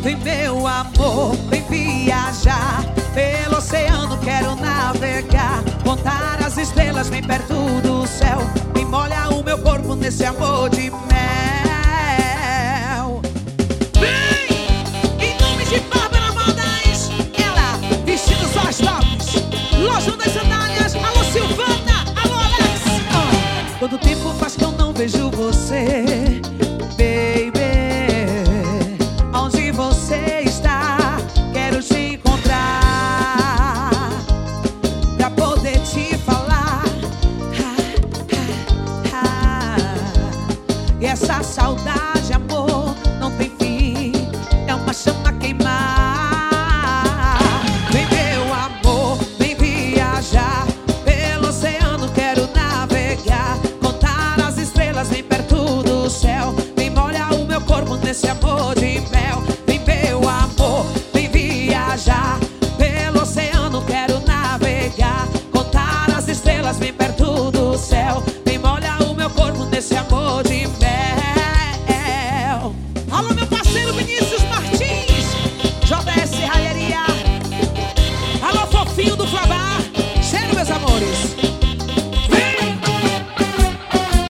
Vem meu amor, vem viajar pelo oceano, quero navegar, contar as estrelas bem perto do céu. Me molha o meu corpo nesse amor de mel. Vem, em nome de Bárbara Modas, ela, vestidos só as tops, Loja das Sandálias, alô Silvana, alô Alex. Quanto tempo faz que eu não vejo você, baby? Onde você está? Quero te encontrar pra poder te falar. E essa saudade, amor, não tem fim, é uma chama a queimar. Vem meu amor, vem viajar pelo oceano, quero navegar, contar as estrelas bem perto do céu. Vem molhar o meu corpo nesse amor de mel.